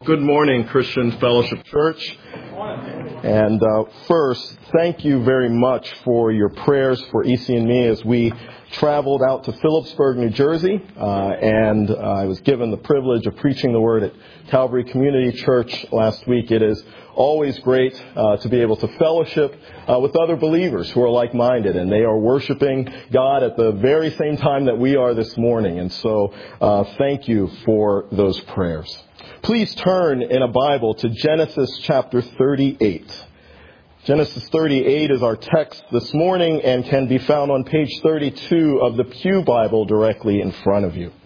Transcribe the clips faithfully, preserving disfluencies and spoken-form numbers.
Good morning, Christian Fellowship Church. And uh, first, thank you very much for your prayers for E C and me as we traveled out to Phillipsburg, New Jersey. Uh, and uh, I was given the privilege of preaching the word at Calvary Community Church last week. It is always great uh, to be able to fellowship uh, with other believers who are like-minded, and they are worshiping God at the very same time that we are this morning. And so uh, thank you for those prayers. Please turn in a Bible to Genesis chapter thirty-eight. Genesis thirty-eight is our text this morning and can be found on page thirty-two of the Pew Bible directly in front of you.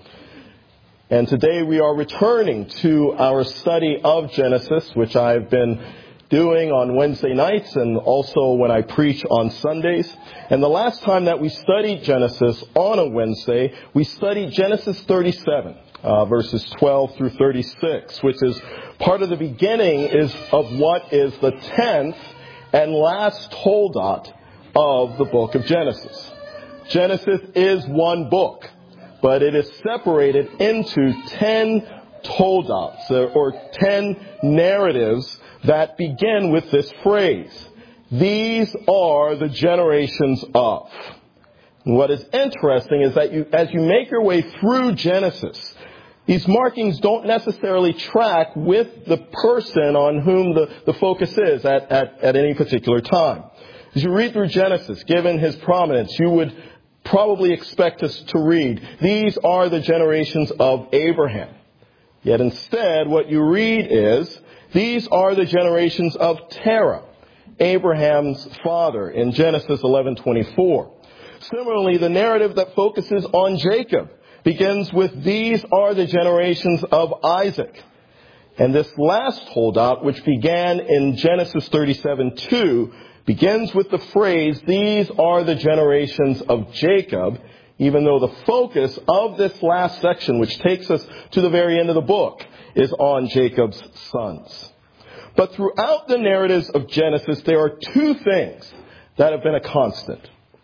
And today we are returning to our study of Genesis, which I've been doing on Wednesday nights and also when I preach on Sundays. And the last time that we studied Genesis on a Wednesday, we studied Genesis thirty-seven. Uh, verses twelve through thirty-six, which is part of the beginning is of what is the tenth and last holdout of the book of Genesis. Genesis is one book, but it is separated into ten holdouts or ten narratives that begin with this phrase. These are the generations of. And what is interesting is that you, as you make your way through Genesis, these markings don't necessarily track with the person on whom the, the focus is at, at, at any particular time. As you read through Genesis, given his prominence, you would probably expect us to read, these are the generations of Abraham. Yet instead, what you read is, these are the generations of Terah, Abraham's father, in Genesis eleven twenty-four. Similarly, the narrative that focuses on Jacob begins with, these are the generations of Isaac. And this last holdout, which began in Genesis thirty-seven two, begins with the phrase, these are the generations of Jacob, even though the focus of this last section, which takes us to the very end of the book, is on Jacob's sons. But throughout the narratives of Genesis, there are two things that have been a constant.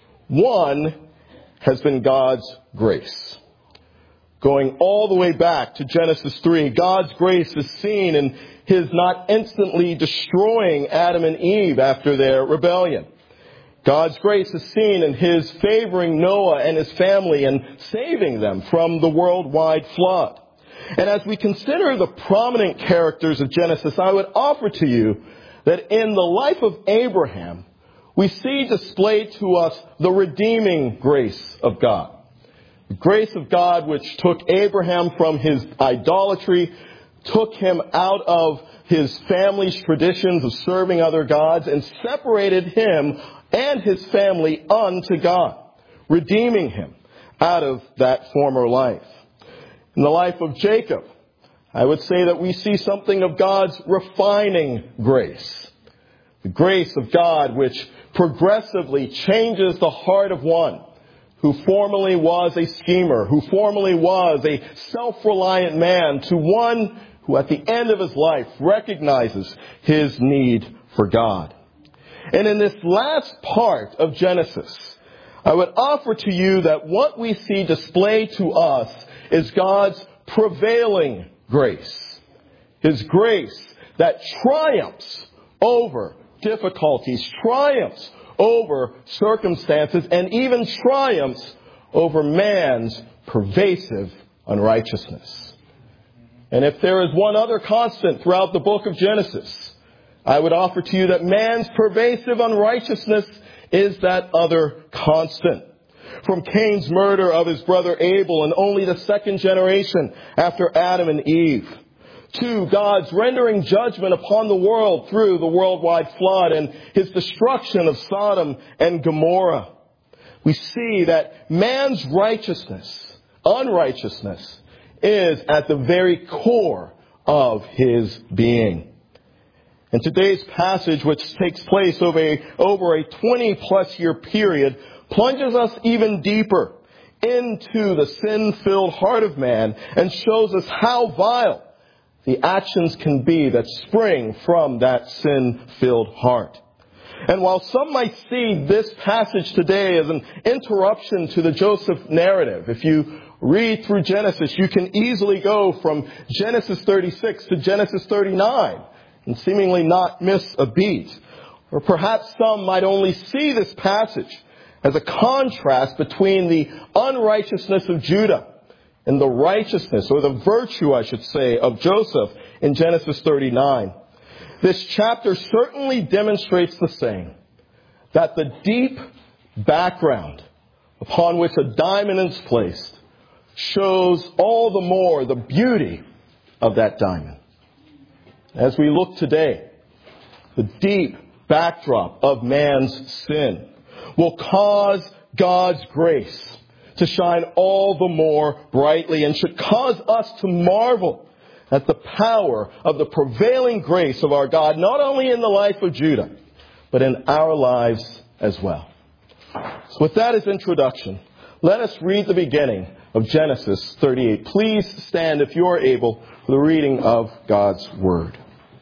One has been God's grace. Going all the way back to Genesis three, God's grace is seen in his not instantly destroying Adam and Eve after their rebellion. God's grace is seen in his favoring Noah and his family and saving them from the worldwide flood. And as we consider the prominent characters of Genesis, I would offer to you that in the life of Abraham, we see displayed to us the redeeming grace of God. The grace of God which took Abraham from his idolatry, took him out of his family's traditions of serving other gods, and separated him and his family unto God, redeeming him out of that former life. In the life of Jacob, I would say that we see something of God's refining grace. The grace of God which progressively changes the heart of one who formerly was a schemer, who formerly was a self-reliant man, to one who at the end of his life recognizes his need for God. And in this last part of Genesis, I would offer to you that what we see displayed to us is God's prevailing grace. His grace that triumphs over difficulties, triumphs over circumstances, and even triumphs over man's pervasive unrighteousness. And if there is one other constant throughout the book of Genesis, I would offer to you that man's pervasive unrighteousness is that other constant. From Cain's murder of his brother Abel in only the second generation after Adam and Eve, to God's rendering judgment upon the world through the worldwide flood and his destruction of Sodom and Gomorrah, we see that man's righteousness, unrighteousness, is at the very core of his being. And today's passage, which takes place over a, over a twenty-plus year period, plunges us even deeper into the sin-filled heart of man and shows us how vile the actions can be that spring from that sin-filled heart. And while some might see this passage today as an interruption to the Joseph narrative, if you read through Genesis, you can easily go from Genesis thirty-six to Genesis thirty-nine and seemingly not miss a beat. Or perhaps some might only see this passage as a contrast between the unrighteousness of Judah and the righteousness, or the virtue, I should say, of Joseph in Genesis thirty-nine. This chapter certainly demonstrates the same, that the deep background upon which a diamond is placed shows all the more the beauty of that diamond. As we look today, the deep backdrop of man's sin will cause God's grace to shine all the more brightly and should cause us to marvel at the power of the prevailing grace of our God, not only in the life of Judah, but in our lives as well. So with that as introduction, let us read the beginning of Genesis thirty-eight. Please stand, if you are able, for the reading of God's Word.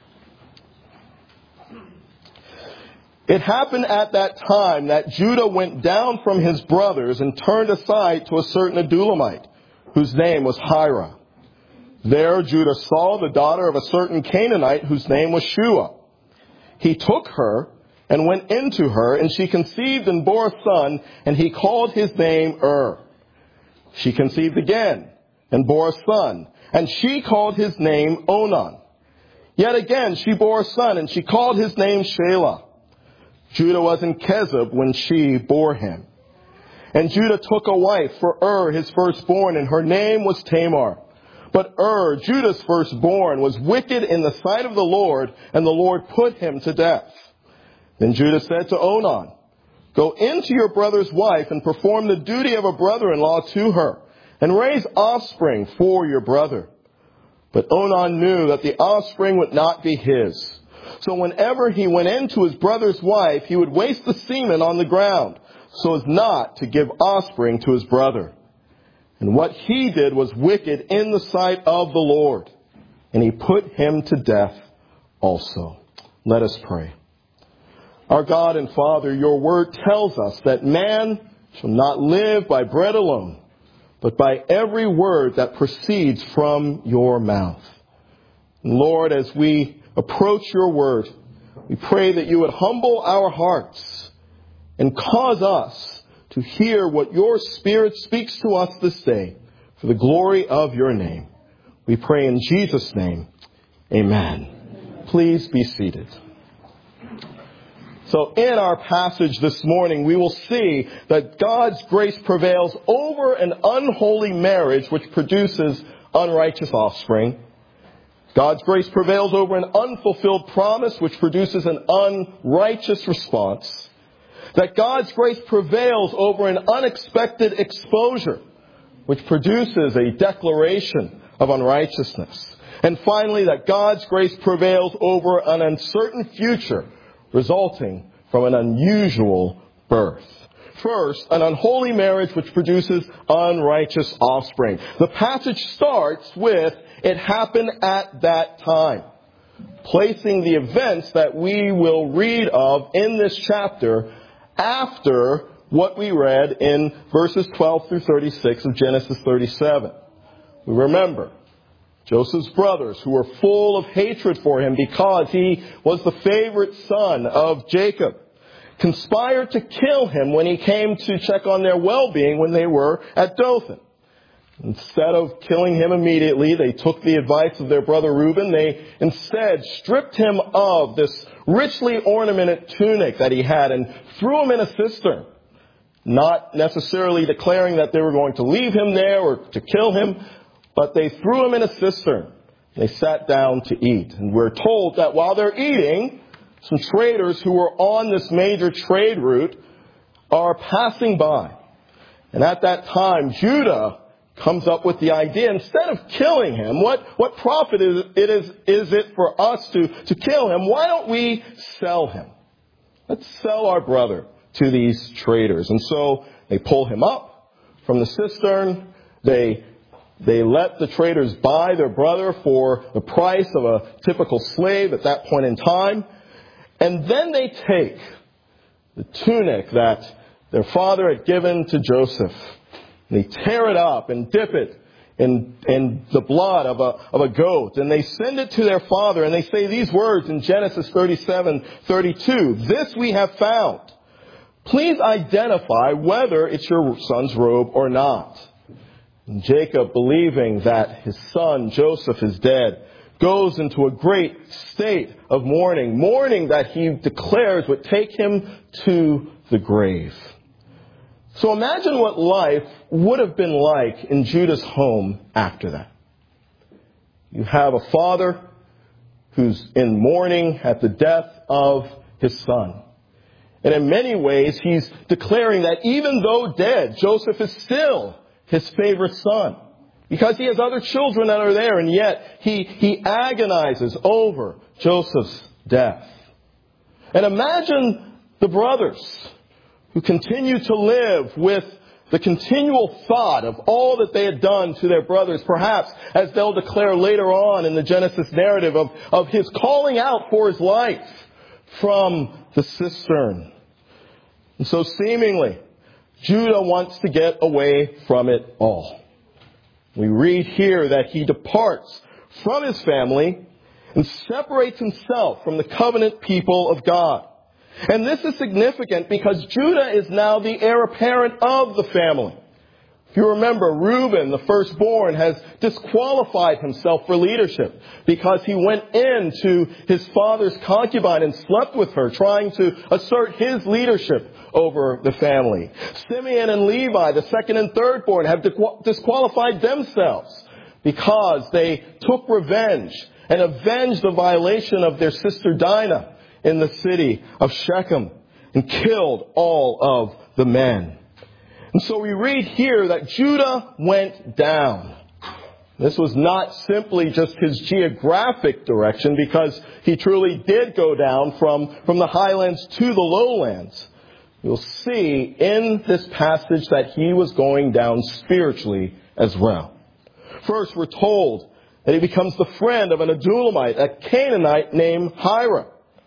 It happened at that time that Judah went down from his brothers and turned aside to a certain Adullamite, whose name was Hira. There Judah saw the daughter of a certain Canaanite, whose name was Shua. He took her and went into her, and she conceived and bore a son, and he called his name Ur. She conceived again and bore a son, and she called his name Onan. Yet again she bore a son, and she called his name Shelah. Judah was in Kezib when she bore him. And Judah took a wife for Ur, his firstborn, and her name was Tamar. But Ur, Judah's firstborn, was wicked in the sight of the Lord, and the Lord put him to death. Then Judah said to Onan, "Go into your brother's wife and perform the duty of a brother-in-law to her, and raise offspring for your brother." But Onan knew that the offspring would not be his. So whenever he went into his brother's wife, he would waste the semen on the ground, so as not to give offspring to his brother. And what he did was wicked in the sight of the Lord, and he put him to death also. Let us pray. Our God and Father, your word tells us that man shall not live by bread alone, but by every word that proceeds from your mouth. And Lord, as we approach your word, we pray that you would humble our hearts and cause us to hear what your Spirit speaks to us this day for the glory of your name. We pray in Jesus' name. Amen. Please be seated. So in our passage this morning, we will see that God's grace prevails over an unholy marriage which produces unrighteous offspring. God's grace prevails over an unfulfilled promise which produces an unrighteous response. That God's grace prevails over an unexpected exposure which produces a declaration of unrighteousness. And finally, that God's grace prevails over an uncertain future resulting from an unusual birth. First, an unholy marriage which produces unrighteous offspring. The passage starts with, "It happened at that time," placing the events that we will read of in this chapter after what we read in verses twelve through thirty-six of Genesis thirty-seven. We remember Joseph's brothers, who were full of hatred for him because he was the favorite son of Jacob, conspired to kill him when he came to check on their well-being when they were at Dothan. Instead of killing him immediately, they took the advice of their brother Reuben. They instead stripped him of this richly ornamented tunic that he had and threw him in a cistern, not necessarily declaring that they were going to leave him there or to kill him, but they threw him in a cistern. They sat down to eat. And we're told that while they're eating, some traders who were on this major trade route are passing by. And at that time, Judah comes up with the idea, instead of killing him, what, what profit is it, is, is it for us to, to kill him? Why don't we sell him? Let's sell our brother to these traders. And so they pull him up from the cistern. They, they let the traders buy their brother for the price of a typical slave at that point in time. And then they take the tunic that their father had given to Joseph, And they tear it up and dip it in, in the blood of a, of a goat. And they send it to their father, and they say these words in Genesis thirty-seven thirty-two. This we have found. Please identify whether it's your son's robe or not. And Jacob, believing that his son Joseph is dead, goes into a great state of mourning, mourning that he declares would take him to the grave. So imagine what life would have been like in Judah's home after that. You have a father who's in mourning at the death of his son. And in many ways, he's declaring that even though dead, Joseph is still his favorite son. Because he has other children that are there, and yet he, he agonizes over Joseph's death. And imagine the brothers who continue to live with the continual thought of all that they had done to their brothers, perhaps as they'll declare later on in the Genesis narrative of, of his calling out for his life from the cistern. And so seemingly, Judah wants to get away from it all. We read here that he departs from his family and separates himself from the covenant people of God. And this is significant because Judah is now the heir apparent of the family. If you remember, Reuben, the firstborn, has disqualified himself for leadership because he went into his father's concubine and slept with her, trying to assert his leadership over the family. Simeon and Levi, the second and thirdborn, have disqualified themselves because they took revenge and avenged the violation of their sister Dinah in the city of Shechem and killed all of the men. And so we read here that Judah went down. This was not simply just his geographic direction, because he truly did go down from, from the highlands to the lowlands. You'll see in this passage that he was going down spiritually as well. First, we're told that he becomes the friend of an Adulamite, a Canaanite named Hira.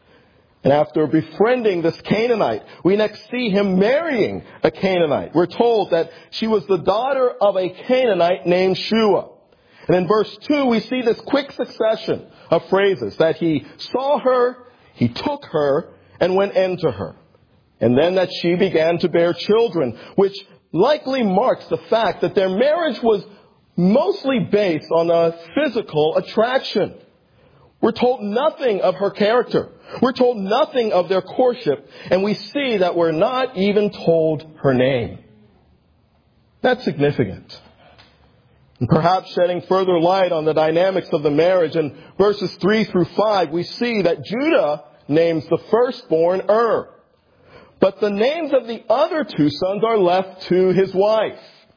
And after befriending this Canaanite, we next see him marrying a Canaanite. We're told that she was the daughter of a Canaanite named Shua. And in verse two, we see this quick succession of phrases that he saw her, he took her, and went into her. And then that she began to bear children, which likely marks the fact that their marriage was mostly based on a physical attraction. We're told nothing of her character. We're told nothing of their courtship. And we see that we're not even told her name. That's significant. And perhaps shedding further light on the dynamics of the marriage, in verses three through five, we see that Judah names the firstborn Ur. But the names of the other two sons are left to his wife,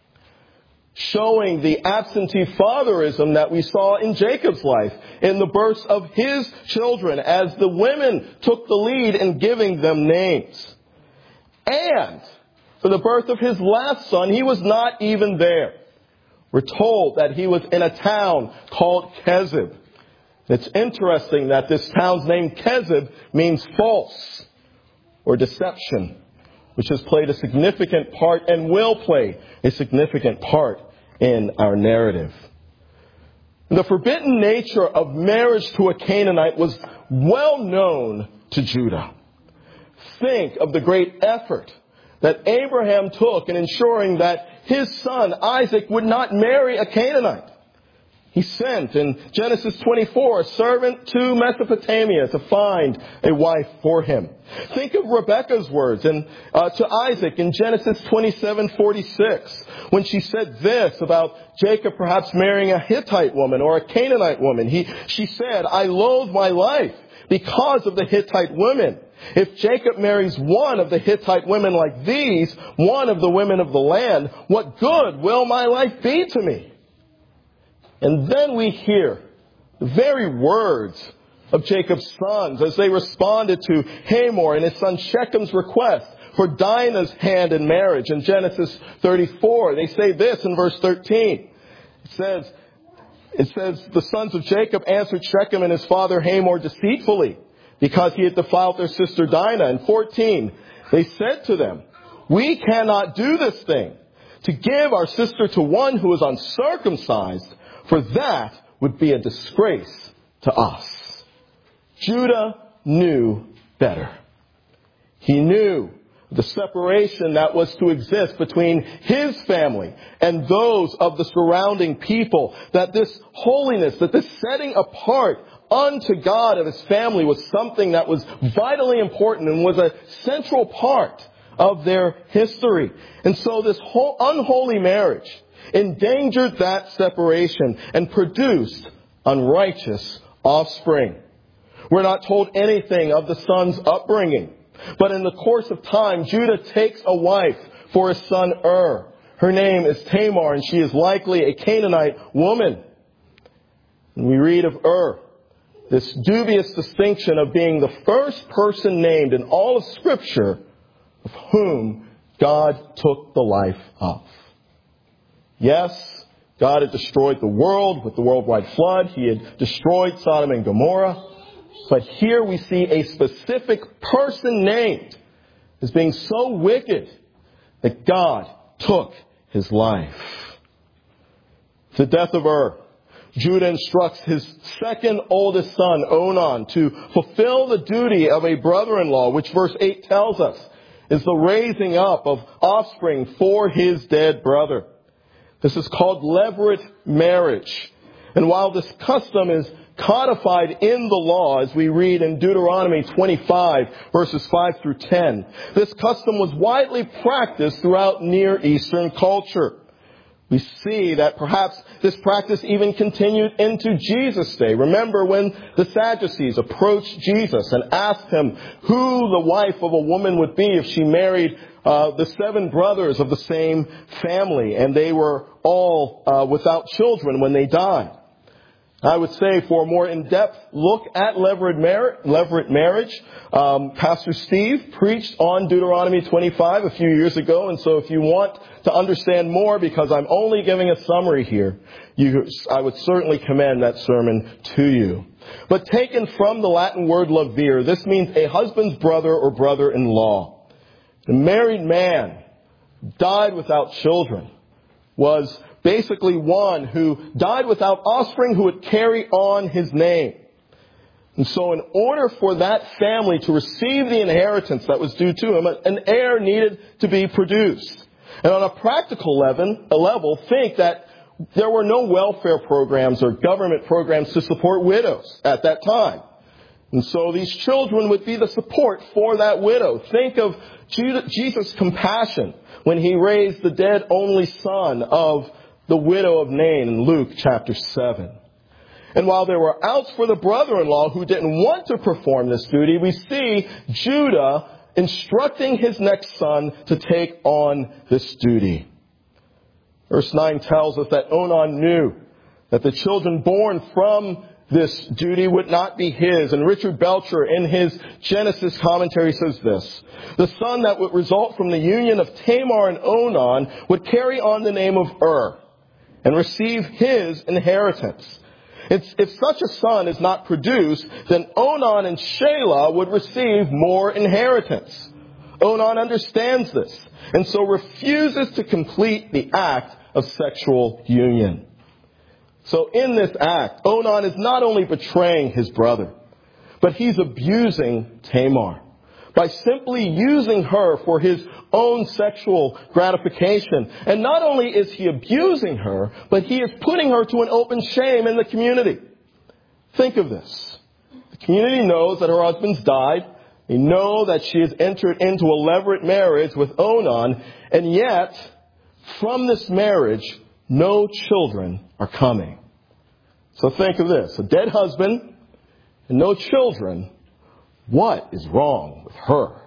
showing the absentee fatherism that we saw in Jacob's life in the births of his children, as the women took the lead in giving them names. And for the birth of his last son, he was not even there. We're told that he was in a town called Kezib. It's interesting that this town's name Kezib means false or deception, which has played a significant part and will play a significant part in our narrative. The forbidden nature of marriage to a Canaanite was well known to Judah. Think of the great effort that Abraham took in ensuring that his son Isaac would not marry a Canaanite. He sent in Genesis twenty-four a servant to Mesopotamia to find a wife for him. Think of Rebekah's words in, uh, to Isaac in Genesis twenty-seven forty-six, when she said this about Jacob perhaps marrying a Hittite woman or a Canaanite woman. He, she said, "I loathe my life because of the Hittite women. If Jacob marries one of the Hittite women like these, one of the women of the land, what good will my life be to me?" And then we hear the very words of Jacob's sons as they responded to Hamor and his son Shechem's request for Dinah's hand in marriage. In Genesis thirty-four, they say this in verse thirteen. It says, it says, "The sons of Jacob answered Shechem and his father Hamor deceitfully, because he had defiled their sister Dinah." In fourteen, they said to them, "We cannot do this thing. To give our sister to one who is uncircumcised, for that would be a disgrace to us. Judah knew better. He knew the separation that was to exist between his family and those of the surrounding people, that this holiness, that this setting apart unto God of his family was something that was vitally important and was a central part of their history. And so this whole unholy marriage endangered that separation and produced unrighteous offspring. We're not told anything of the son's upbringing. But in the course of time, Judah takes a wife for his son Ur. Her name is Tamar, and she is likely a Canaanite woman. And we read of Ur, this dubious distinction of being the first person named in all of Scripture of whom God took the life of. Yes, God had destroyed the world with the worldwide flood. He had destroyed Sodom and Gomorrah. But here we see a specific person named as being so wicked that God took his life. The death of Ur, Judah instructs his second oldest son, Onan, to fulfill the duty of a brother-in-law, which verse eight tells us is the raising up of offspring for his dead brother. This is called levirate marriage. And while this custom is codified in the law, as we read in Deuteronomy twenty-five, verses five through ten, this custom was widely practiced throughout Near Eastern culture. We see that perhaps this practice even continued into Jesus' day. Remember when the Sadducees approached Jesus and asked him who the wife of a woman would be if she married uh, the seven brothers of the same family, and they were all uh, without children when they died. I would say for a more in-depth look at levirate mar- levirate marriage, um, Pastor Steve preached on Deuteronomy twenty-five a few years ago. And so if you want to understand more, because I'm only giving a summary here, you, I would certainly commend that sermon to you. But taken from the Latin word lavir, this means a husband's brother or brother-in-law. The married man died without children was basically one who died without offspring who would carry on his name. And so in order for that family to receive the inheritance that was due to him, an heir needed to be produced. And on a practical level, a level, think that there were no welfare programs or government programs to support widows at that time. And so these children would be the support for that widow. Think of Jesus' compassion when he raised the dead only son of the widow of Nain in Luke chapter seven. And while there were outs for the brother-in-law who didn't want to perform this duty, we see Judah instructing his next son to take on this duty. Verse nine tells us that Onan knew that the children born from this duty would not be his. And Richard Belcher in his Genesis commentary says this: the son that would result from the union of Tamar and Onan would carry on the name of Ur and receive his inheritance. It's, if such a son is not produced, then Onan and Shelah would receive more inheritance. Onan understands this and so refuses to complete the act of sexual union. So in this act, Onan is not only betraying his brother, but he's abusing Tamar by simply using her for his own sexual gratification. And not only is he abusing her, but he is putting her to an open shame in the community. Think of this. The community knows that her husband's died. They know that she has entered into a levirate marriage with Onan. And yet, from this marriage, no children are coming. So think of this. A dead husband and no children. What is wrong with her?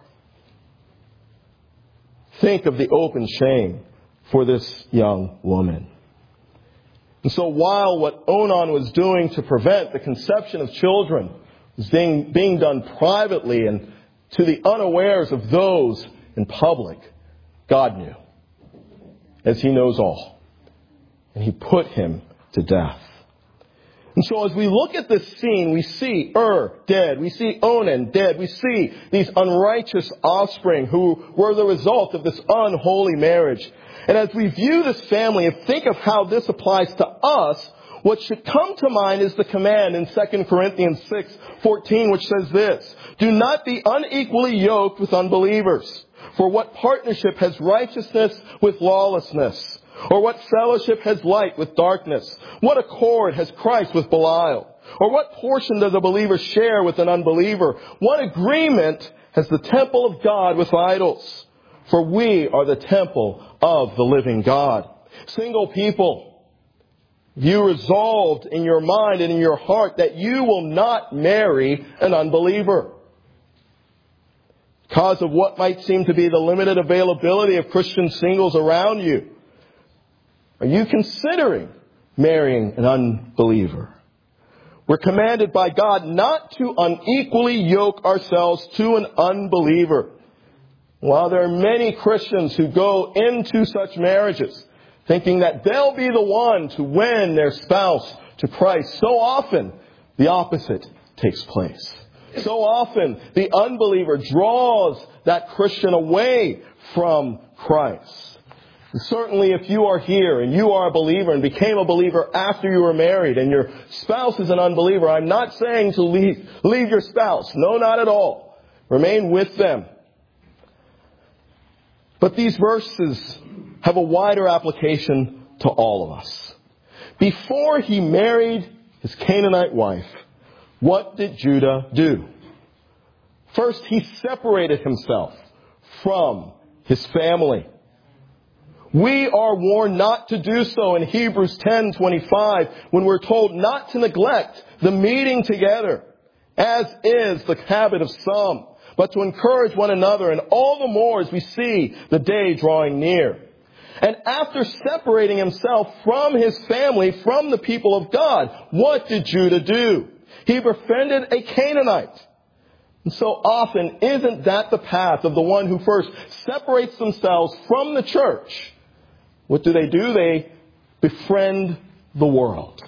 Think of the open shame for this young woman. And so while what Onan was doing to prevent the conception of children was being, being done privately and to the unawares of those in public, God knew, as he knows all. And he put him to death. And so as we look at this scene, we see Ur dead. We see Onan dead. We see these unrighteous offspring who were the result of this unholy marriage. And as we view this family and think of how this applies to us, what should come to mind is the command in Second Corinthians six fourteen, which says this: do not be unequally yoked with unbelievers. For what partnership has righteousness with lawlessness? Or what fellowship has light with darkness? What accord has Christ with Belial? Or what portion does a believer share with an unbeliever? What agreement has the temple of God with idols? For we are the temple of the living God. Single people, you resolved in your mind and in your heart that you will not marry an unbeliever. Because of what might seem to be the limited availability of Christian singles around you, are you considering marrying an unbeliever? We're commanded by God not to unequally yoke ourselves to an unbeliever. While there are many Christians who go into such marriages thinking that they'll be the one to win their spouse to Christ, so often the opposite takes place. So often the unbeliever draws that Christian away from Christ. And certainly if you are here and you are a believer and became a believer after you were married and your spouse is an unbeliever, I'm not saying to leave, leave your spouse. No, not at all. Remain with them. But these verses have a wider application to all of us. Before he married his Canaanite wife, what did Judah do? First, he separated himself from his family. We are warned not to do so in Hebrews ten twenty-five when we're told not to neglect the meeting together, as is the habit of some, but to encourage one another, and all the more as we see the day drawing near. And after separating himself from his family, from the people of God, what did Judah do? He befriended a Canaanite. And so often, isn't that the path of the one who first separates themselves from the church? What do they do? They befriend the world.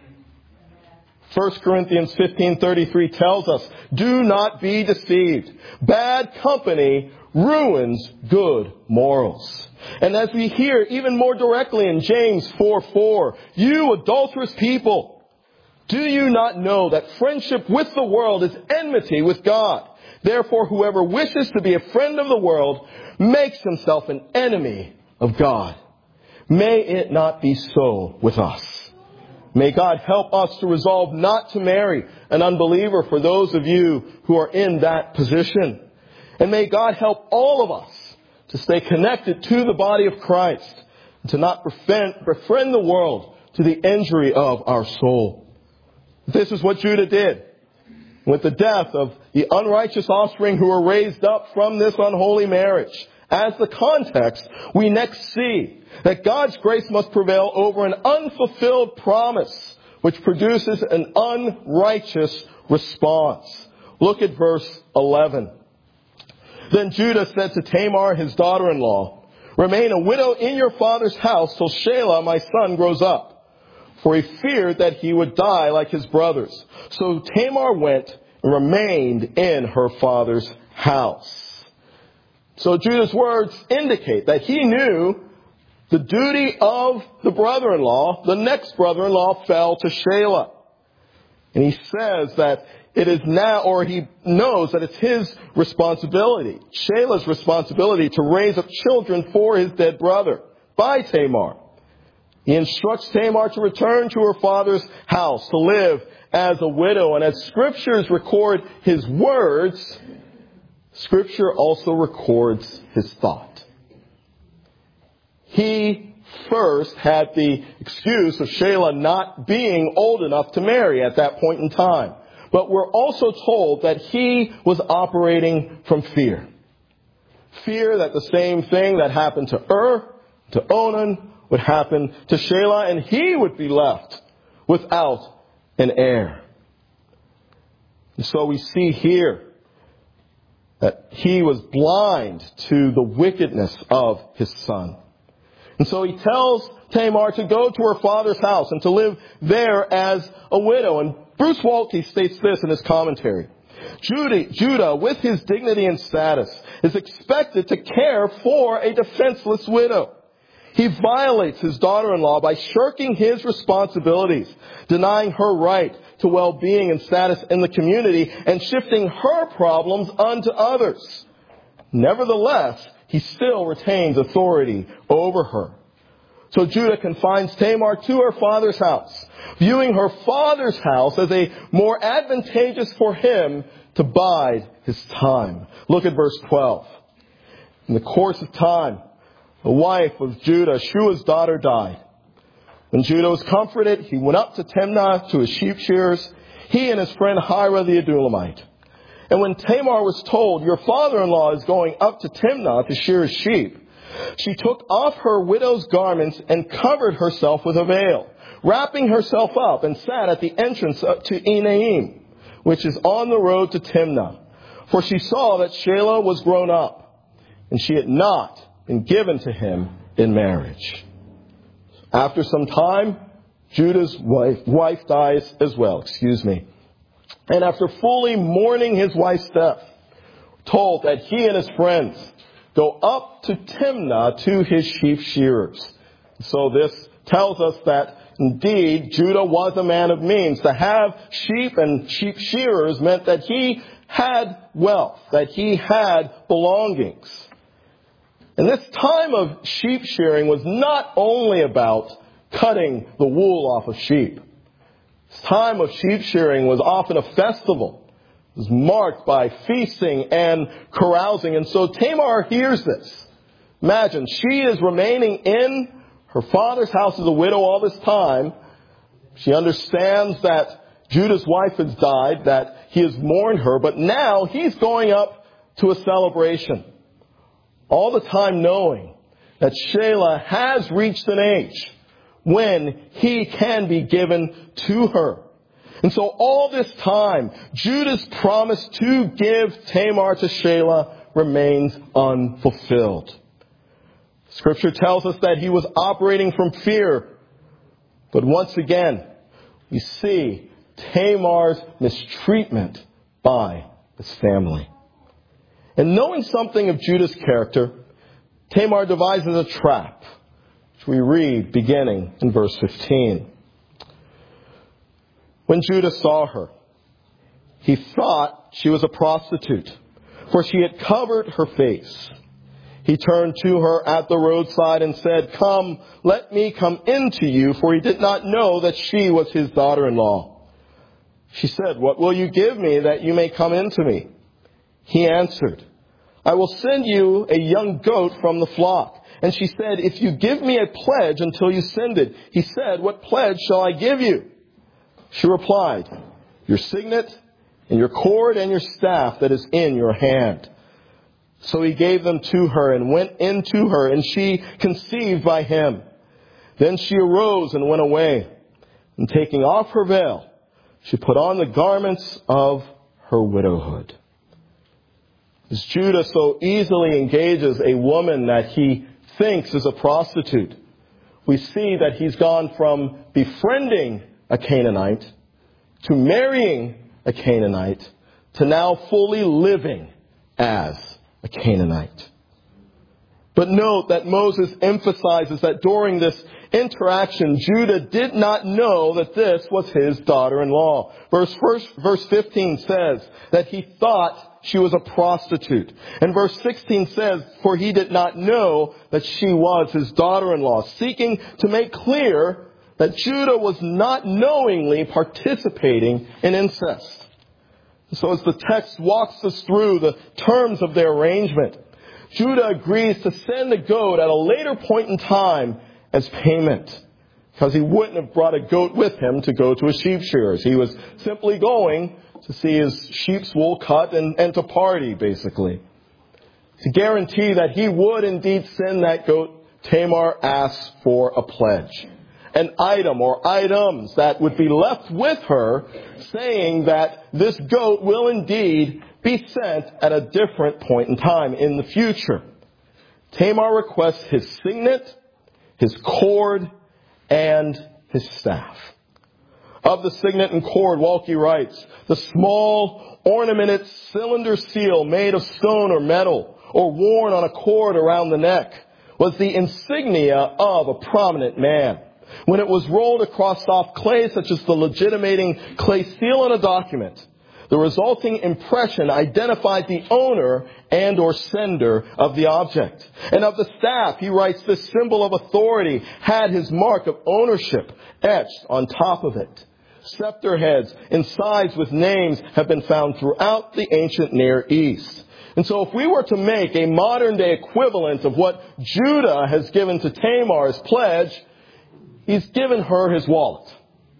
First Corinthians fifteen thirty-three tells us, do not be deceived. Bad company ruins good morals. And as we hear even more directly in James four four, you adulterous people, do you not know that friendship with the world is enmity with God? Therefore, whoever wishes to be a friend of the world makes himself an enemy of God. May it not be so with us. May God help us to resolve not to marry an unbeliever for those of you who are in that position. And may God help all of us to stay connected to the body of Christ and to not befriend, befriend the world to the injury of our soul. This is what Judah did. With the death of the unrighteous offspring who were raised up from this unholy marriage, as the context, we next see that God's grace must prevail over an unfulfilled promise, which produces an unrighteous response. Look at verse eleven. Then Judah said to Tamar, his daughter-in-law, remain a widow in your father's house till Shelah, my son, grows up. For he feared that he would die like his brothers. So Tamar went and remained in her father's house. So Judah's words indicate that he knew the duty of the brother-in-law, the next brother-in-law, fell to Shelah. And he says that it is now, or he knows that it's his responsibility, Shelah's responsibility, to raise up children for his dead brother by Tamar. He instructs Tamar to return to her father's house, to live as a widow. And as scriptures record his words, Scripture also records his thought. He first had the excuse of Shelah not being old enough to marry at that point in time. But we're also told that he was operating from fear. Fear that the same thing that happened to Ur, to Onan, would happen to Shelah, and he would be left without an heir. And so we see here that he was blind to the wickedness of his son. And so he tells Tamar to go to her father's house and to live there as a widow. And Bruce Waltke states this in his commentary. Judah, Judah, with his dignity and status, is expected to care for a defenseless widow. He violates his daughter-in-law by shirking his responsibilities, denying her right to well-being and status in the community, and shifting her problems onto others. Nevertheless, he still retains authority over her. So Judah confines Tamar to her father's house, viewing her father's house as a more advantageous for him to bide his time. Look at verse twelve. In the course of time, the wife of Judah, Shua's daughter, died. When Judah was comforted, he went up to Timnah to his sheep shearers, he and his friend Hira the Adullamite. And when Tamar was told, your father-in-law is going up to Timnah to shear his sheep, she took off her widow's garments and covered herself with a veil, wrapping herself up, and sat at the entrance to Enaim, which is on the road to Timnah. For she saw that Shelah was grown up, and she had not been given to him in marriage. After some time, Judah's wife, wife dies as well, excuse me. And after fully mourning his wife's death, told that he and his friends go up to Timnah to his sheep shearers. So this tells us that indeed Judah was a man of means. To have sheep and sheep shearers meant that he had wealth, that he had belongings. And this time of sheep shearing was not only about cutting the wool off of sheep. This time of sheep shearing was often a festival. It was marked by feasting and carousing. And so Tamar hears this. Imagine, she is remaining in her father's house as a widow all this time. She understands that Judah's wife has died, that he has mourned her, but now he's going up to a celebration. All the time knowing that Shelah has reached an age when he can be given to her. And so all this time, Judah's promise to give Tamar to Shelah remains unfulfilled. Scripture tells us that he was operating from fear. But once again, we see Tamar's mistreatment by his family. And knowing something of Judah's character, Tamar devises a trap, which we read beginning in verse fifteen. When Judah saw her, he thought she was a prostitute, for she had covered her face. He turned to her at the roadside and said, come, let me come in to you, for he did not know that she was his daughter-in-law. She said, what will you give me that you may come in to me? He answered, I will send you a young goat from the flock. And she said, if you give me a pledge until you send it. He said, what pledge shall I give you? She replied, your signet and your cord and your staff that is in your hand. So he gave them to her and went in to her, and she conceived by him. Then she arose and went away. And taking off her veil, she put on the garments of her widowhood. As Judah so easily engages a woman that he thinks is a prostitute, we see that he's gone from befriending a Canaanite to marrying a Canaanite to now fully living as a Canaanite. But note that Moses emphasizes that during this interaction, Judah did not know that this was his daughter-in-law. Verse, verse, verse fifteen says that he thought she was a prostitute. And verse sixteen says, for he did not know that she was his daughter-in-law, seeking to make clear that Judah was not knowingly participating in incest. So as the text walks us through the terms of their arrangement, Judah agrees to send the goat at a later point in time as payment, because he wouldn't have brought a goat with him to go to a sheep shearers. He was simply going to see his sheep's wool cut and, and to party, basically. To guarantee that he would indeed send that goat, Tamar asks for a pledge. An item or items that would be left with her, saying that this goat will indeed be sent at a different point in time in the future. Tamar requests his signet, his cord, and his staff. Of the signet and cord, Walke writes, the small ornamented cylinder seal made of stone or metal or worn on a cord around the neck was the insignia of a prominent man. When it was rolled across soft clay, such as the legitimating clay seal on a document, the resulting impression identified the owner and or sender of the object. And of the staff, he writes, this symbol of authority had his mark of ownership etched on top of it. Scepter heads incised with names have been found throughout the ancient Near East. And so if we were to make a modern day equivalent of what Judah has given to Tamar as pledge, he's given her his wallet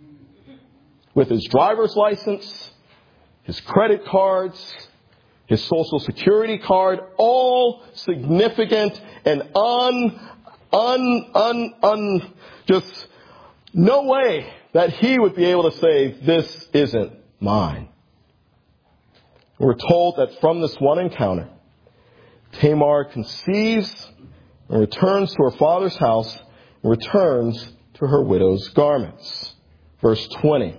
with his driver's license, his credit cards, his social security card, all significant and un, un, un, un, just no way that he would be able to say, this isn't mine. We're told that from this one encounter, Tamar conceives and returns to her father's house and returns to her widow's garments. Verse twenty.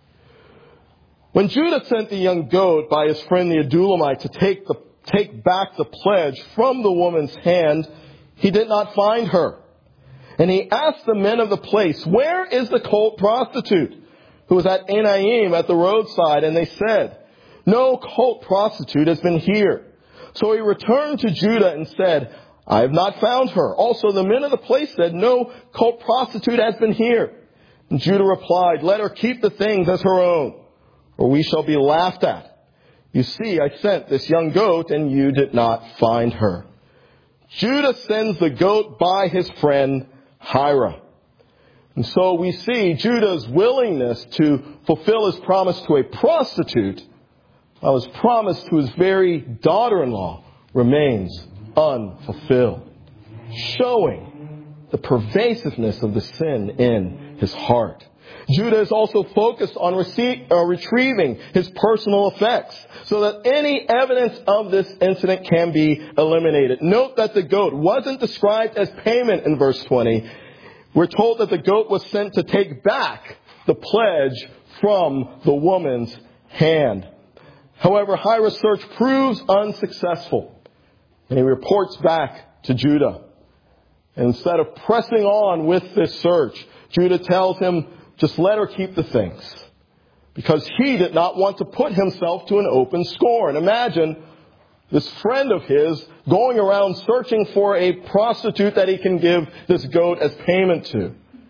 When Judah sent the young goat by his friend the Adullamite to take, the, take back the pledge from the woman's hand, he did not find her. And he asked the men of the place, where is the cult prostitute who was at Enaim at the roadside? And they said, no cult prostitute has been here. So he returned to Judah and said, I have not found her. Also the men of the place said, no cult prostitute has been here. And Judah replied, let her keep the things as her own, or we shall be laughed at. You see, I sent this young goat, and you did not find her. Judah sends the goat by his friend Hira. And so we see Judah's willingness to fulfill his promise to a prostitute, while his promise to his very daughter-in-law remains unfulfilled, showing the pervasiveness of the sin in his heart. Judah is also focused on receive, uh, retrieving his personal effects so that any evidence of this incident can be eliminated. Note that the goat wasn't described as payment in verse twenty. We're told that the goat was sent to take back the pledge from the woman's hand. However, Hira's search proves unsuccessful, and he reports back to Judah. And instead of pressing on with this search, Judah tells him, just let her keep the things, because he did not want to put himself to an open scorn. Imagine this friend of his going around searching for a prostitute that he can give this goat as payment to.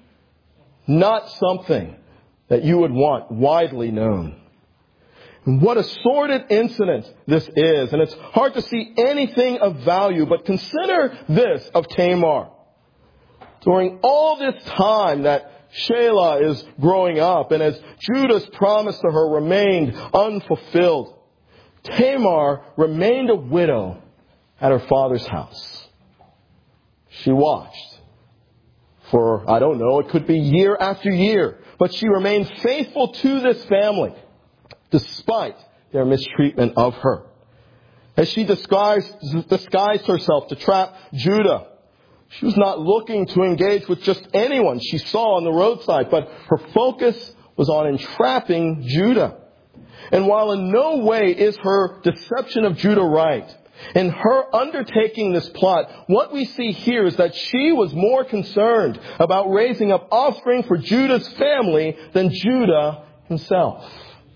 Not something that you would want widely known. And what a sordid incident this is. And it's hard to see anything of value, but consider this of Tamar. During all this time that Shelah is growing up, and as Judah's promise to her remained unfulfilled, Tamar remained a widow at her father's house. She watched for, I don't know, it could be year after year, but she remained faithful to this family despite their mistreatment of her. As she disguised, disguised herself to trap Judah, she was not looking to engage with just anyone she saw on the roadside, but her focus was on entrapping Judah. And while in no way is her deception of Judah right, in her undertaking this plot, what we see here is that she was more concerned about raising up offspring for Judah's family than Judah himself.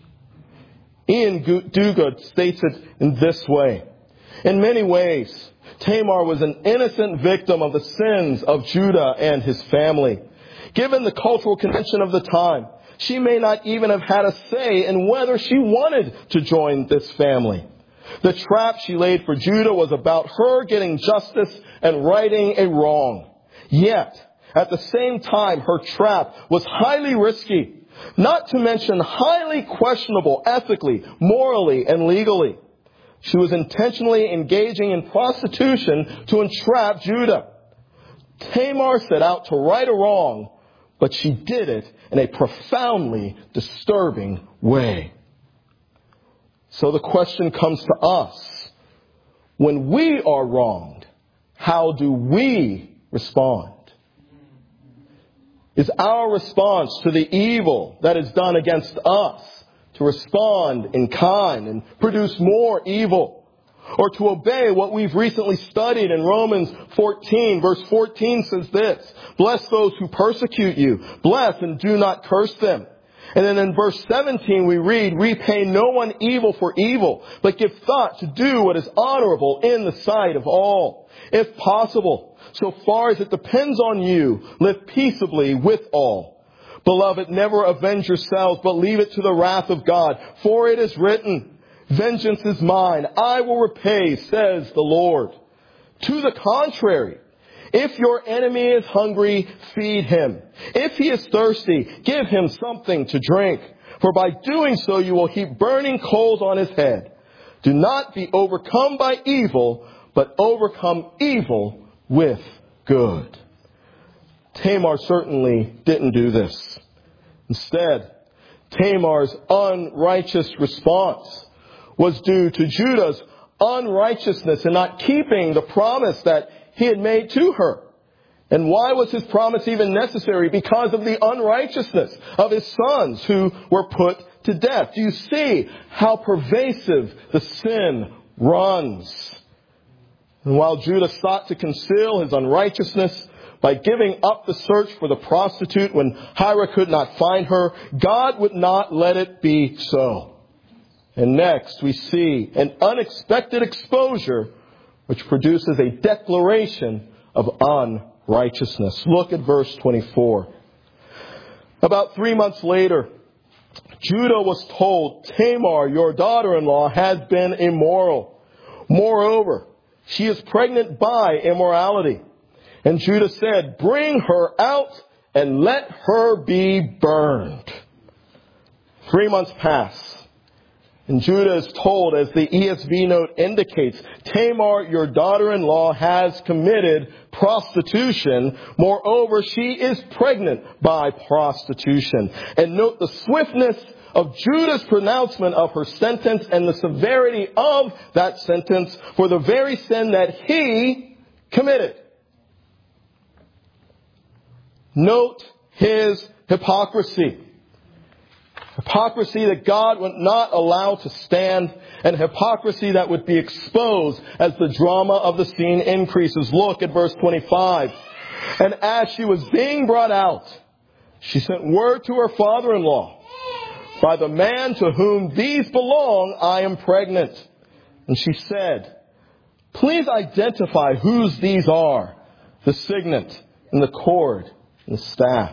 Ian Duguid states it in this way. In many ways, Tamar was an innocent victim of the sins of Judah and his family. Given the cultural convention of the time, she may not even have had a say in whether she wanted to join this family. The trap she laid for Judah was about her getting justice and righting a wrong. Yet, at the same time, her trap was highly risky, not to mention highly questionable ethically, morally, and legally. She was intentionally engaging in prostitution to entrap Judah. Tamar set out to right a wrong, but she did it in a profoundly disturbing way. So the question comes to us. When we are wronged, how do we respond? Is our response to the evil that is done against us to respond in kind and produce more evil? Or to obey what we've recently studied in Romans fourteen, verse fourteen says this, bless those who persecute you, bless and do not curse them. And then in verse seventeen we read, repay no one evil for evil, but give thought to do what is honorable in the sight of all. If possible, so far as it depends on you, live peaceably with all. Beloved, never avenge yourselves, but leave it to the wrath of God. For it is written, vengeance is mine, I will repay, says the Lord. To the contrary, if your enemy is hungry, feed him. If he is thirsty, give him something to drink. For by doing so, you will heap burning coals on his head. Do not be overcome by evil, but overcome evil with good. Tamar certainly didn't do this. Instead, Tamar's unrighteous response was due to Judah's unrighteousness in not keeping the promise that he had made to her. And why was his promise even necessary? Because of the unrighteousness of his sons who were put to death. Do you see how pervasive the sin runs? And while Judah sought to conceal his unrighteousness by giving up the search for the prostitute when Hira could not find her, God would not let it be so. And next we see an unexpected exposure which produces a declaration of unrighteousness. Look at verse twenty-four. About three months later, Judah was told, Tamar, your daughter-in-law, has been immoral. Moreover, she is pregnant by immorality. And Judah said, bring her out and let her be burned. Three months pass. And Judah is told, as the E S V note indicates, Tamar, your daughter-in-law, has committed prostitution. Moreover, she is pregnant by prostitution. And note the swiftness of Judah's pronouncement of her sentence and the severity of that sentence for the very sin that he committed. Note his hypocrisy. Hypocrisy that God would not allow to stand, and hypocrisy that would be exposed as the drama of the scene increases. Look at verse twenty-five. And as she was being brought out, she sent word to her father-in-law, by the man to whom these belong, I am pregnant. And she said, please identify whose these are, the signet and the cord and the staff.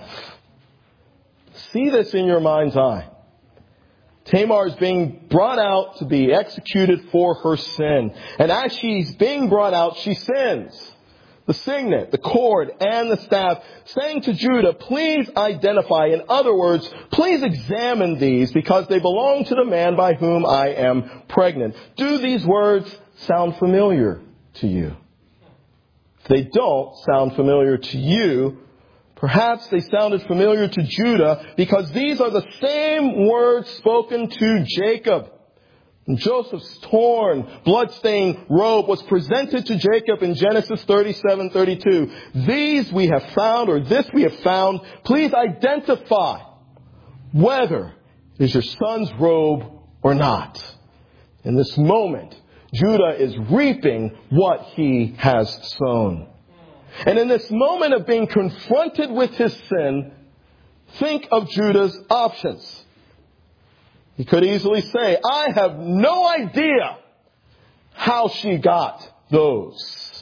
See this in your mind's eye. Tamar is being brought out to be executed for her sin. And as she's being brought out, she sins the signet, the cord, and the staff, saying to Judah, please identify. In other words, please examine these because they belong to the man by whom I am pregnant. Do these words sound familiar to you? If they don't sound familiar to you, perhaps they sounded familiar to Judah because these are the same words spoken to Jacob. And Joseph's torn, bloodstained robe was presented to Jacob in Genesis thirty-seven thirty-two. These we have found, or this we have found. Please identify whether it is your son's robe or not. In this moment, Judah is reaping what he has sown. And in this moment of being confronted with his sin, think of Judah's options. He could easily say, I have no idea how she got those.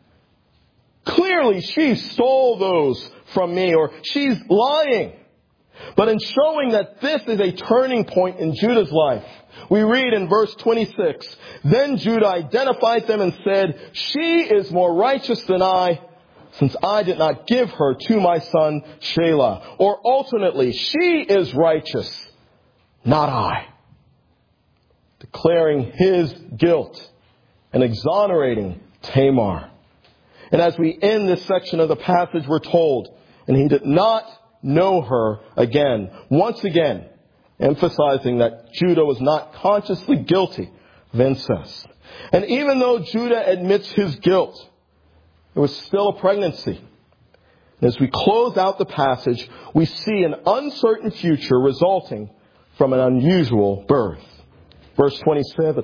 Clearly, she stole those from me, or she's lying. But in showing that this is a turning point in Judah's life, we read in verse twenty-six, then Judah identified them and said, she is more righteous than I, since I did not give her to my son Shelah. Or alternately, she is righteous, not I. Declaring his guilt and exonerating Tamar. And as we end this section of the passage, we're told, and he did not know her again. Once again, emphasizing that Judah was not consciously guilty of incest. And even though Judah admits his guilt, it was still a pregnancy. As we close out the passage, we see an uncertain future resulting from an unusual birth. Verse twenty-seven.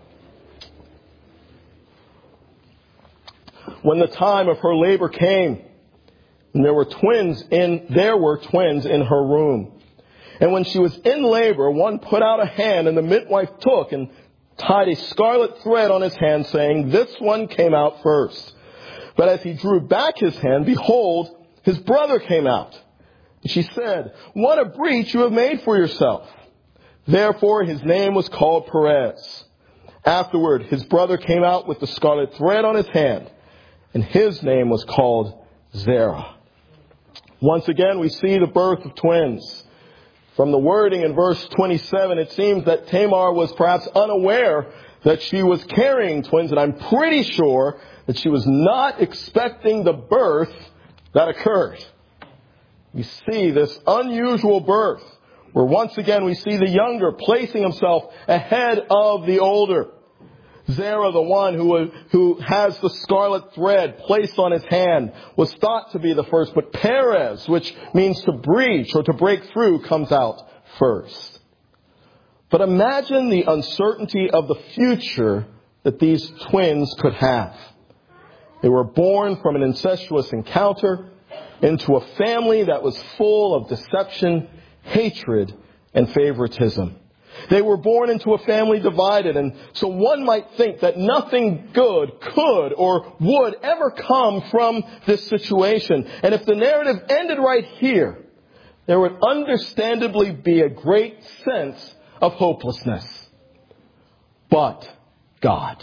When the time of her labor came, and there were twins in there were twins in her womb. And when she was in labor, one put out a hand, and the midwife took and tied a scarlet thread on his hand, saying, "This one came out first." But as he drew back his hand, behold, his brother came out. And she said, "What a breach you have made for yourself." Therefore his name was called Perez. Afterward, his brother came out with the scarlet thread on his hand, and his name was called Zerah. Once again, we see the birth of twins. From the wording in verse twenty-seven, it seems that Tamar was perhaps unaware that she was carrying twins, and I'm pretty sure that she was not expecting the birth that occurred. We see this unusual birth, where once again we see the younger placing himself ahead of the older. Zerah, the one who, who has the scarlet thread placed on his hand, was thought to be the first, but Perez, which means to breach or to break through, comes out first. But imagine the uncertainty of the future that these twins could have. They were born from an incestuous encounter into a family that was full of deception, hatred, and favoritism. They were born into a family divided, and so one might think that nothing good could or would ever come from this situation. And if the narrative ended right here, there would understandably be a great sense of hopelessness. But God.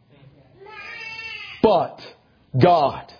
But God.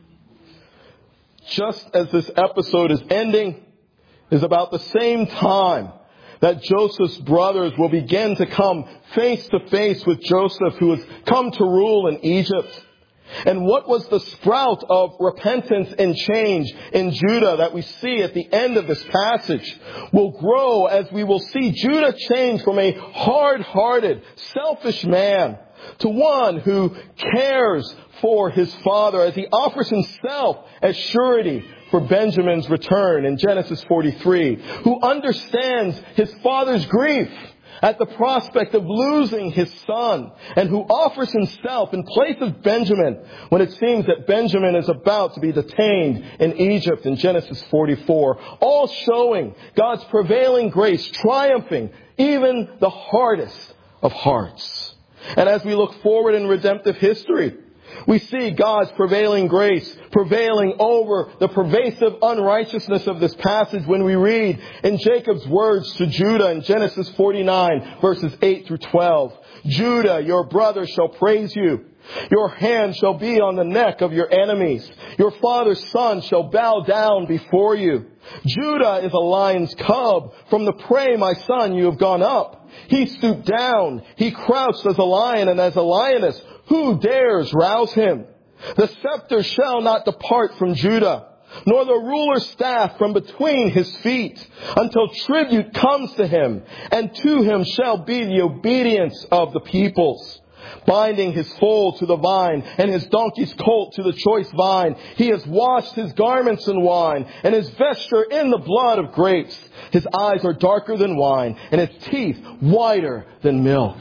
Just as this episode is ending, is about the same time that Joseph's brothers will begin to come face to face with Joseph, who has come to rule in Egypt. And what was the sprout of repentance and change in Judah that we see at the end of this passage will grow as we will see Judah change from a hard-hearted, selfish man to one who cares for his father as he offers himself as surety for Benjamin's return in Genesis forty-three, who understands his father's grief at the prospect of losing his son, and who offers himself in place of Benjamin when it seems that Benjamin is about to be detained in Egypt in Genesis forty-four, all showing God's prevailing grace triumphing even the hardest of hearts. And as we look forward in redemptive history, we see God's prevailing grace prevailing over the pervasive unrighteousness of this passage when we read in Jacob's words to Judah in Genesis forty-nine, verses eight through twelve. "Judah, your brother shall praise you. Your hand shall be on the neck of your enemies. Your father's son shall bow down before you. Judah is a lion's cub. From the prey, my son, you have gone up. He stooped down. He crouched as a lion and as a lioness. Who dares rouse him? The scepter shall not depart from Judah, nor the ruler's staff from between his feet, until tribute comes to him, and to him shall be the obedience of the peoples. Binding his foal to the vine, and his donkey's colt to the choice vine. He has washed his garments in wine, and his vesture in the blood of grapes. His eyes are darker than wine, and his teeth whiter than milk."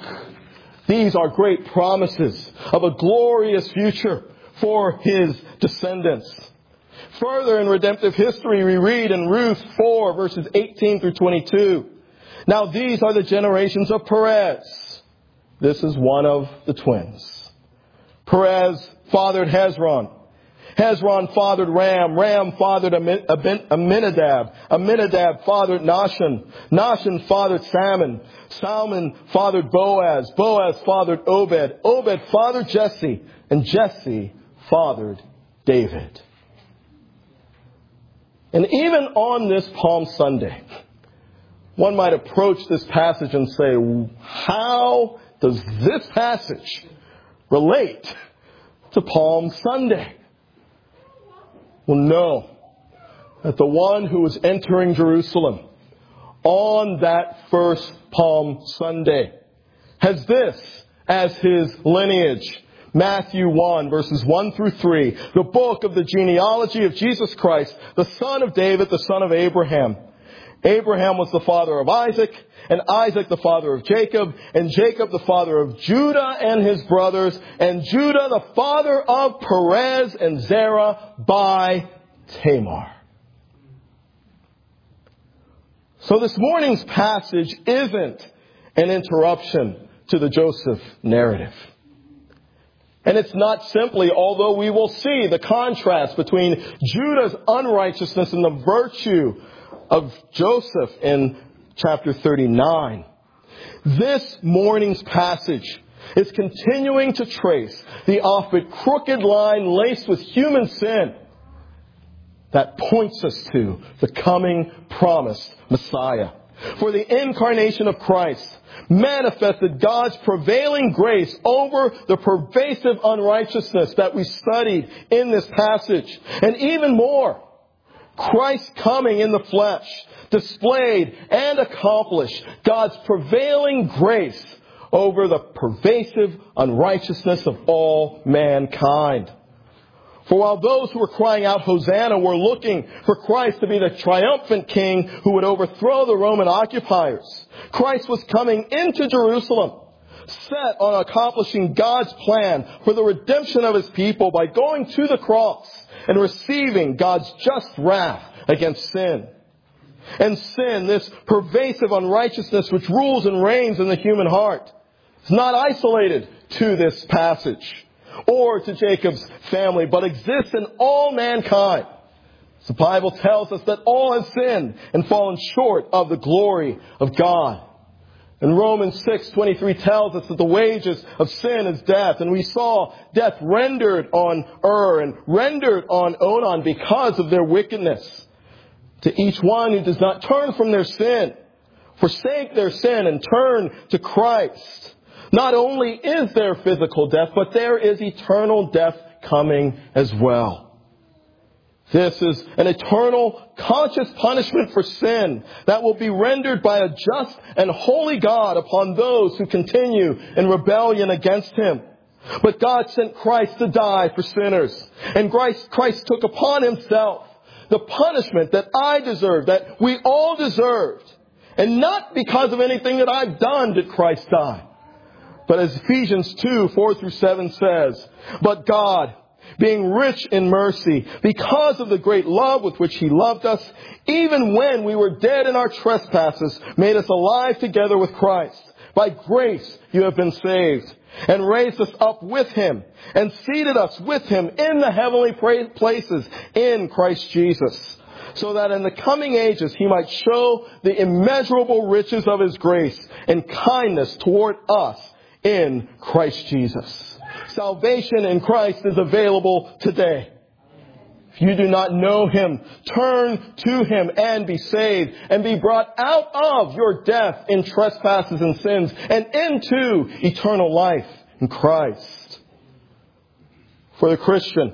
These are great promises of a glorious future for his descendants. Further in redemptive history, we read in Ruth four, verses eighteen through twenty-two. "Now these are the generations of Perez." This is one of the twins. Perez fathered Hezron. Hezron fathered Ram. Ram fathered Aminadab. Aminadab fathered Nahshon. Nahshon fathered Salmon. Salmon fathered Boaz. Boaz fathered Obed. Obed fathered Jesse. And Jesse fathered David. And even on this Palm Sunday, one might approach this passage and say, how does this passage relate to Palm Sunday? Well, know that the one who was entering Jerusalem on that first Palm Sunday has this as his lineage, Matthew one, verses one through three, the book of the genealogy of Jesus Christ, the son of David, the son of Abraham. Abraham was the father of Isaac, and Isaac the father of Jacob, and Jacob the father of Judah and his brothers, and Judah the father of Perez and Zerah by Tamar. So this morning's passage isn't an interruption to the Joseph narrative. And it's not simply, although we will see the contrast between Judah's unrighteousness and the virtue of Joseph in chapter thirty-nine. This morning's passage is continuing to trace the often crooked line laced with human sin that points us to the coming promised Messiah. For the incarnation of Christ manifested God's prevailing grace over the pervasive unrighteousness that we studied in this passage. And even more, Christ coming in the flesh displayed and accomplished God's prevailing grace over the pervasive unrighteousness of all mankind. For while those who were crying out, Hosanna, were looking for Christ to be the triumphant king who would overthrow the Roman occupiers, Christ was coming into Jerusalem, set on accomplishing God's plan for the redemption of his people by going to the cross and receiving God's just wrath against sin. And sin, this pervasive unrighteousness which rules and reigns in the human heart, is not isolated to this passage or to Jacob's family, but exists in all mankind. The Bible tells us that all have sinned and fallen short of the glory of God. And Romans six twenty-three tells us that the wages of sin is death. And we saw death rendered on Ur and rendered on Onan because of their wickedness. To each one who does not turn from their sin, forsake their sin and turn to Christ, not only is there physical death, but there is eternal death coming as well. This is an eternal, conscious punishment for sin that will be rendered by a just and holy God upon those who continue in rebellion against Him. But God sent Christ to die for sinners. And Christ, Christ took upon Himself the punishment that I deserved, that we all deserved. And not because of anything that I've done did Christ die. But as Ephesians two, four through seven says, but God, being rich in mercy, because of the great love with which He loved us, even when we were dead in our trespasses, made us alive together with Christ. By grace you have been saved, and raised us up with Him, and seated us with Him in the heavenly places in Christ Jesus, so that in the coming ages He might show the immeasurable riches of His grace and kindness toward us in Christ Jesus. Salvation in Christ is available today. If you do not know Him, turn to Him and be saved and be brought out of your death in trespasses and sins and into eternal life in Christ. For the Christian,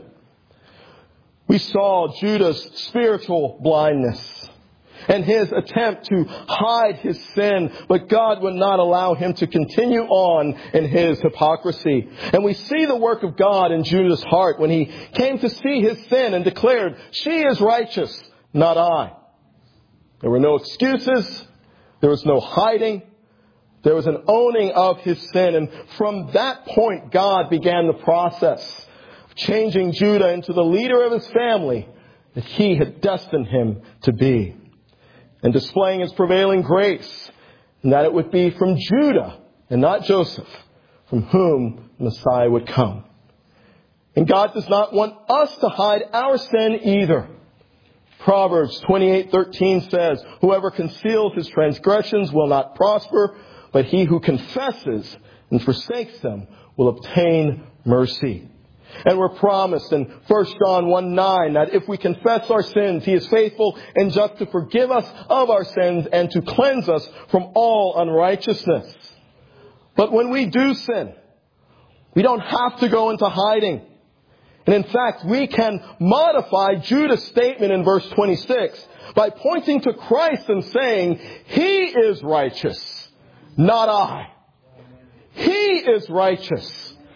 we saw Judah's spiritual blindness and his attempt to hide his sin, but God would not allow him to continue on in his hypocrisy. And we see the work of God in Judah's heart when he came to see his sin and declared, she is righteous, not I. There were no excuses. There was no hiding. There was an owning of his sin. And from that point, God began the process of changing Judah into the leader of his family that He had destined him to be, and displaying His prevailing grace, and that it would be from Judah and not Joseph from whom the Messiah would come. And God does not want us to hide our sin either. Proverbs twenty-eight thirteen says, whoever conceals his transgressions will not prosper, but he who confesses and forsakes them will obtain mercy. And we're promised in First John one nine that if we confess our sins, He is faithful and just to forgive us of our sins and to cleanse us from all unrighteousness. But when we do sin, we don't have to go into hiding. And in fact, we can modify Judah's statement in verse twenty-six by pointing to Christ and saying, He is righteous, not I. He is righteous,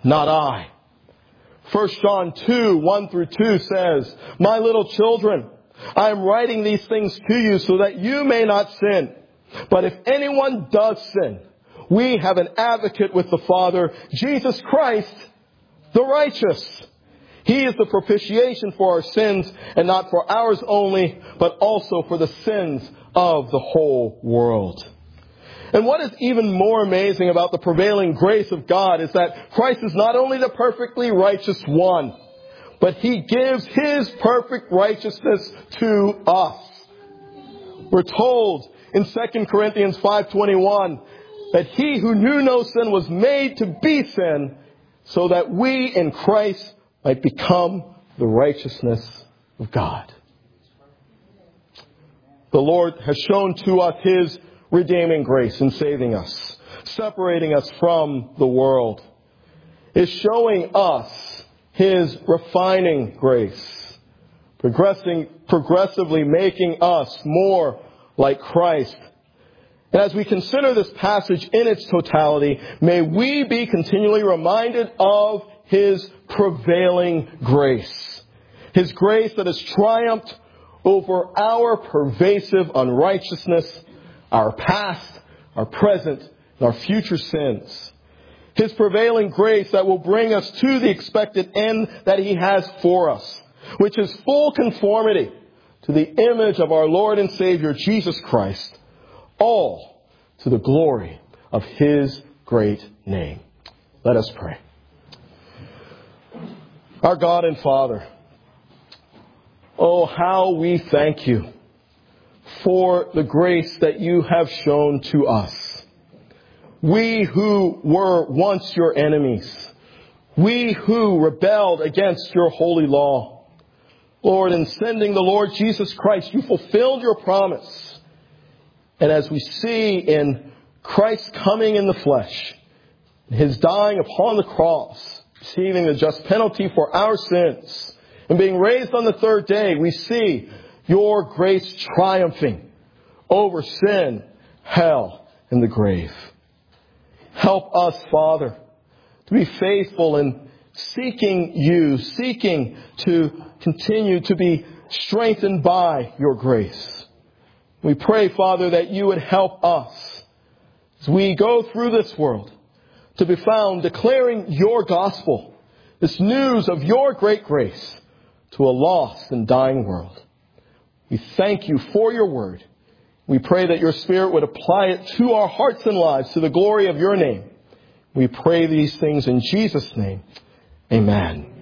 not I. First John two, one through two says, My little children, I am writing these things to you so that you may not sin. But if anyone does sin, we have an advocate with the Father, Jesus Christ, the righteous. He is the propitiation for our sins, and not for ours only, but also for the sins of the whole world. And what is even more amazing about the prevailing grace of God is that Christ is not only the perfectly righteous one, but He gives His perfect righteousness to us. We're told in Second Corinthians five twenty-one that He who knew no sin was made to be sin, so that we in Christ might become the righteousness of God. The Lord has shown to us His redeeming grace in saving us, separating us from the world. Is showing us His refining grace, progressing, progressively making us more like Christ. And as we consider this passage in its totality, may we be continually reminded of His prevailing grace. His grace that has triumphed over our pervasive unrighteousness, our past, our present, and our future sins. His prevailing grace that will bring us to the expected end that He has for us, which is full conformity to the image of our Lord and Savior, Jesus Christ, all to the glory of His great name. Let us pray. Our God and Father, oh, how we thank You for the grace that You have shown to us. We who were once Your enemies, we who rebelled against Your holy law. Lord, in sending the Lord Jesus Christ, You fulfilled Your promise. And as we see in Christ coming in the flesh, His dying upon the cross, receiving the just penalty for our sins, and being raised on the third day, we see Your grace triumphing over sin, hell, and the grave. Help us, Father, to be faithful in seeking You, seeking to continue to be strengthened by Your grace. We pray, Father, that You would help us as we go through this world to be found declaring Your gospel, this news of Your great grace to a lost and dying world. We thank You for Your word. We pray that Your Spirit would apply it to our hearts and lives to the glory of Your name. We pray these things in Jesus' name. Amen.